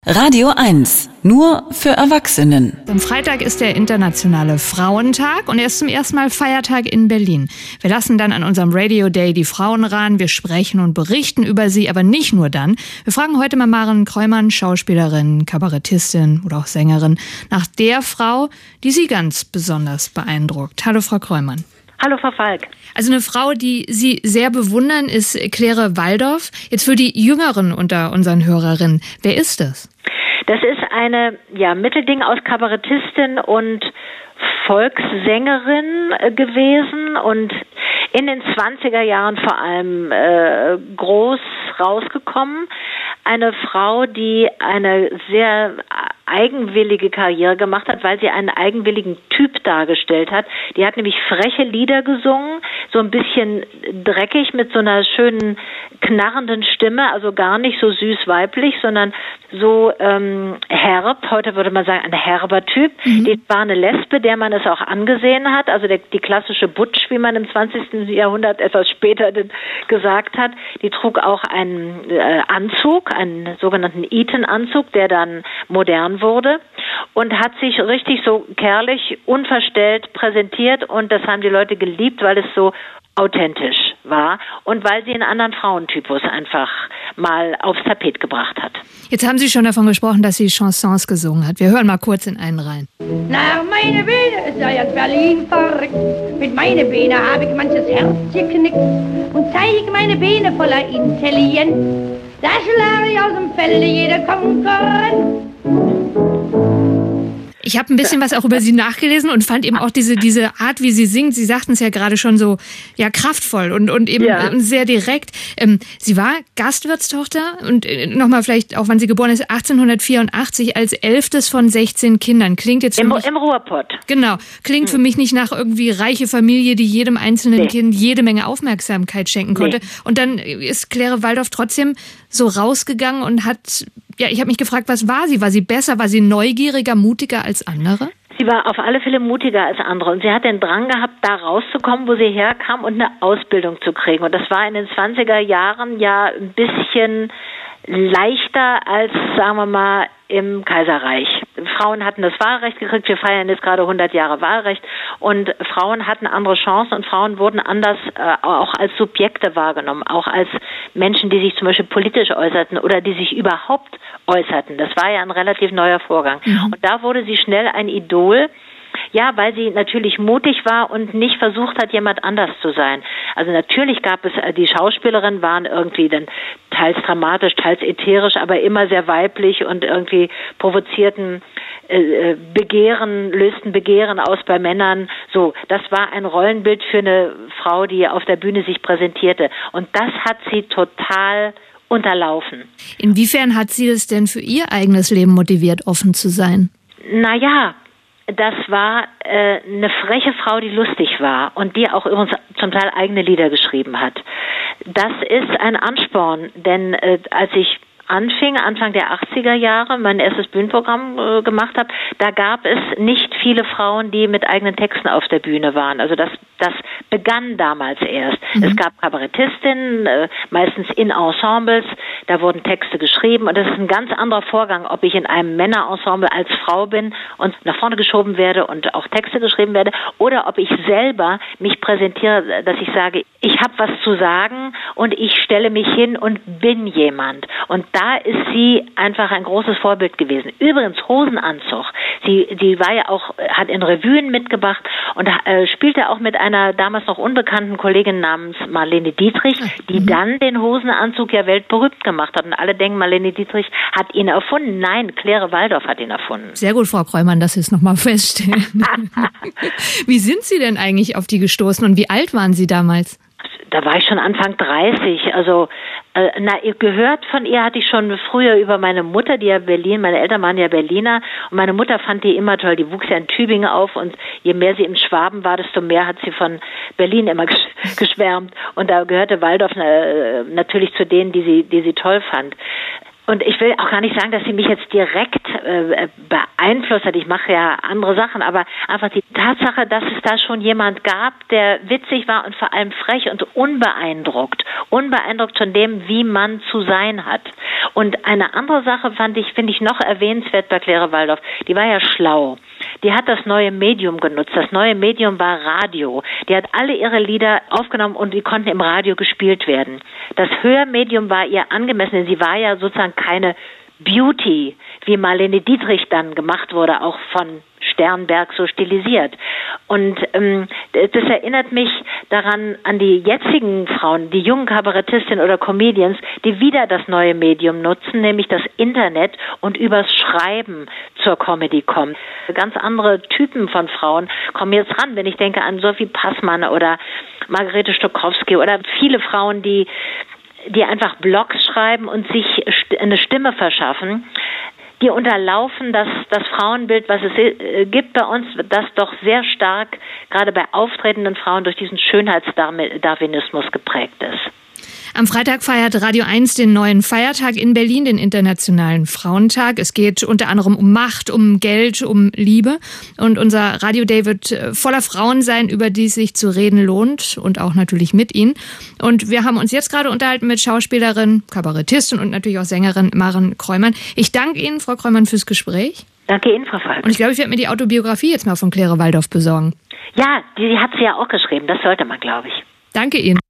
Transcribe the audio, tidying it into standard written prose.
Radio 1, nur für Erwachsenen. Am Freitag ist der Internationale Frauentag und er ist zum ersten Mal Feiertag in Berlin. Wir lassen dann an unserem Radio Day die Frauen ran, wir sprechen und berichten über sie, aber nicht nur dann. Wir fragen heute mal Maren Kreumann, Schauspielerin, Kabarettistin oder auch Sängerin, nach der Frau, die sie ganz besonders beeindruckt. Hallo Frau Kreumann. Hallo, Frau Falk. Also eine Frau, die Sie sehr bewundern, ist Claire Waldoff. Jetzt für die Jüngeren unter unseren Hörerinnen. Wer ist das? Das ist eine Mittelding aus Kabarettistin und Volkssängerin gewesen und in den 20er Jahren vor allem groß rausgekommen. Eine Frau, die eine sehr eigenwillige Karriere gemacht hat, weil sie einen eigenwilligen Typ dargestellt hat. Die hat nämlich freche Lieder gesungen, so ein bisschen dreckig mit so einer schönen knarrenden Stimme, also gar nicht so süß weiblich, sondern so herb, heute würde man sagen ein herber Typ. Die war eine Lesbe, der man es auch angesehen hat, also die klassische Butch, wie man im 20. Jahrhundert etwas später gesagt hat. Die trug auch einen Anzug, einen sogenannten Eton-Anzug, der dann modern wurde und hat sich richtig so kerlich, unverstellt präsentiert und das haben die Leute geliebt, weil es so authentisch war und weil sie einen anderen Frauentypus einfach mal aufs Tapet gebracht hat. Jetzt haben Sie schon davon gesprochen, dass sie Chansons gesungen hat. Wir hören mal kurz in einen rein. Nach meine Beine sei jetzt Berlin verrückt. Mit meine Beine habe ich manches Herz geknickt und zeige meine Beine voller Intelligenz. Da schlage ich aus dem Felde jede Konkurrenz. Ich habe ein bisschen was auch über sie nachgelesen und fand eben auch diese Art, wie sie singt, Sie sagten es ja gerade schon so, ja, kraftvoll und eben sehr direkt. Sie war Gastwirtstochter und nochmal vielleicht auch, wann sie geboren ist, 1884 als 11. von 16 Kindern. Klingt jetzt im Ruhrpott. Genau. Klingt für mich nicht nach irgendwie reiche Familie, die jedem einzelnen Kind jede Menge Aufmerksamkeit schenken konnte. Und dann ist Claire Waldoff trotzdem so rausgegangen und hat, ich habe mich gefragt, was war sie? War sie besser? War sie neugieriger, mutiger als andere? Sie war auf alle Fälle mutiger als andere und sie hat den Drang gehabt, da rauszukommen, wo sie herkam und eine Ausbildung zu kriegen. Und das war in den 20er Jahren ja ein bisschen leichter als, sagen wir mal, im Kaiserreich. Frauen hatten das Wahlrecht gekriegt, wir feiern jetzt gerade 100 Jahre Wahlrecht und Frauen hatten andere Chancen und Frauen wurden anders auch als Subjekte wahrgenommen, auch als Menschen, die sich zum Beispiel politisch äußerten oder die sich überhaupt äußerten. Das war ja ein relativ neuer Vorgang. Und da wurde sie schnell ein Idol, ja, weil sie natürlich mutig war und nicht versucht hat, jemand anders zu sein. Also natürlich gab es, die Schauspielerinnen waren irgendwie dann teils dramatisch, teils ätherisch, aber immer sehr weiblich und irgendwie provozierten lösten Begehren aus bei Männern. So, das war ein Rollenbild für eine Frau, die auf der Bühne sich präsentierte. Und das hat sie total unterlaufen. Inwiefern hat sie es denn für ihr eigenes Leben motiviert, offen zu sein? Naja, das war eine freche Frau, die lustig war und die auch übrigens zum Teil eigene Lieder geschrieben hat. Das ist ein Ansporn, denn als ich Anfang der 80er Jahre mein erstes Bühnenprogramm gemacht habe, da gab es nicht viele Frauen, die mit eigenen Texten auf der Bühne waren. Also das begann damals erst. Es gab Kabarettistinnen, meistens in Ensembles, da wurden Texte geschrieben und das ist ein ganz anderer Vorgang, ob ich in einem Männerensemble als Frau bin und nach vorne geschoben werde und auch Texte geschrieben werde oder ob ich selber mich präsentiere, dass ich sage, ich habe was zu sagen und ich stelle mich hin und bin jemand. Und da ist sie einfach ein großes Vorbild gewesen. Übrigens Hosenanzug. Sie war ja auch, hat in Revuen mitgebracht und spielte auch mit einer damals noch unbekannten Kollegin namens Marlene Dietrich, die dann den Hosenanzug ja weltberühmt gemacht hat. Und alle denken, Marlene Dietrich hat ihn erfunden. Nein, Claire Waldoff hat ihn erfunden. Sehr gut, Frau Kreumann, dass Sie es nochmal feststellen. Wie sind Sie denn eigentlich auf die gestoßen und wie alt waren Sie damals? Da war ich schon Anfang 30, also gehört von ihr hatte ich schon früher über meine Mutter, die ja meine Eltern waren ja Berliner und meine Mutter fand die immer toll, die wuchs ja in Tübingen auf und je mehr sie im Schwaben war, desto mehr hat sie von Berlin immer geschwärmt und da gehörte Waldoff natürlich zu denen, die sie toll fand. Und ich will auch gar nicht sagen, dass sie mich jetzt direkt beeinflusst hat. Ich mache ja andere Sachen, aber einfach die Tatsache, dass es da schon jemand gab, der witzig war und vor allem frech und unbeeindruckt von dem, wie man zu sein hat. Und eine andere Sache finde ich noch erwähnenswert bei Claire Waldoff. Die war ja schlau. Die hat das neue Medium genutzt. Das neue Medium war Radio. Die hat alle ihre Lieder aufgenommen und die konnten im Radio gespielt werden. Das Hörmedium war ihr angemessen, denn sie war ja sozusagen keine Beauty, wie Marlene Dietrich dann gemacht wurde, auch von Sternberg so stilisiert. Und das erinnert mich daran an die jetzigen Frauen, die jungen Kabarettistinnen oder Comedians, die wieder das neue Medium nutzen, nämlich das Internet und übers Schreiben zur Comedy kommen. Ganz andere Typen von Frauen kommen jetzt ran, wenn ich denke an Sophie Passmann oder Margarete Stokowski oder viele Frauen, die einfach Blogs schreiben und sich eine Stimme verschaffen, die unterlaufen das Frauenbild, was es gibt bei uns, das doch sehr stark, gerade bei auftretenden Frauen, durch diesen Schönheitsdarwinismus geprägt ist. Am Freitag feiert Radio 1 den neuen Feiertag in Berlin, den Internationalen Frauentag. Es geht unter anderem um Macht, um Geld, um Liebe. Und unser Radio Day wird voller Frauen sein, über die es sich zu reden lohnt und auch natürlich mit ihnen. Und wir haben uns jetzt gerade unterhalten mit Schauspielerin, Kabarettistin und natürlich auch Sängerin Maren Kreumann. Ich danke Ihnen, Frau Kreumann, fürs Gespräch. Danke Ihnen, Frau Falk. Und ich glaube, ich werde mir die Autobiografie jetzt mal von Claire Waldoff besorgen. Ja, die hat sie ja auch geschrieben. Das sollte man, glaube ich. Danke Ihnen.